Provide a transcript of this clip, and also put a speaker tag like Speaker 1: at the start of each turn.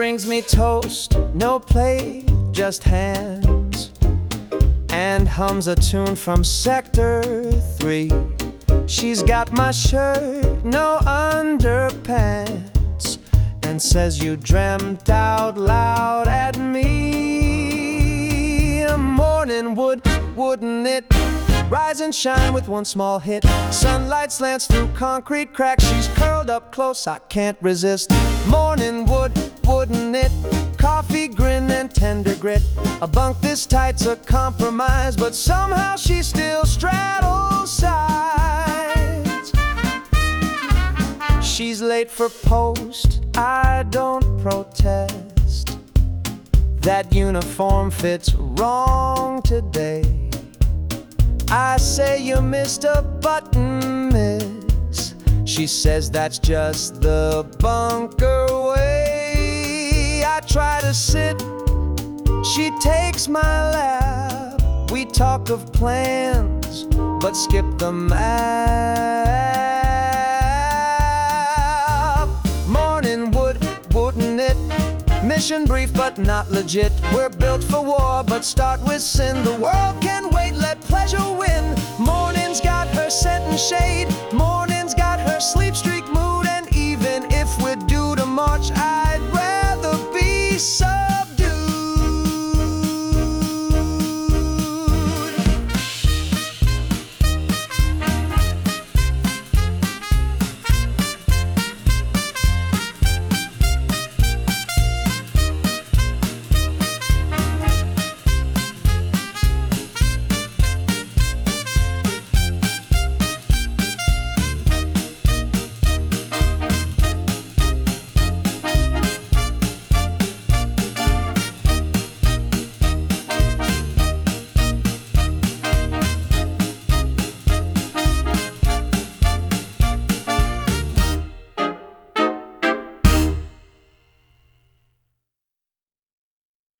Speaker 1: brings me toast, no plate, just hands, and hums a tune from Sector 3. She's got my shirt, no underpants, and says you dreamt out loud at me. A morning wouldn't it? Rise and shine with one small hit. Sunlight slants through concrete cracks. She's curled up close, I can't resist. Morning wouldn't it? Coffee, grin, and tender grit. A bunk this tight's a compromise, but somehow she still straddles sides. She's late for post, I don't protest. That uniform fits wrong today. I say you missed a button, miss. She says that's just the bunker way. I try to sit, she takes my lap. We talk of plans, but skip the map. Morning wouldn't it? Mission brief but not legit. We're built for war, but start with sin. The world can't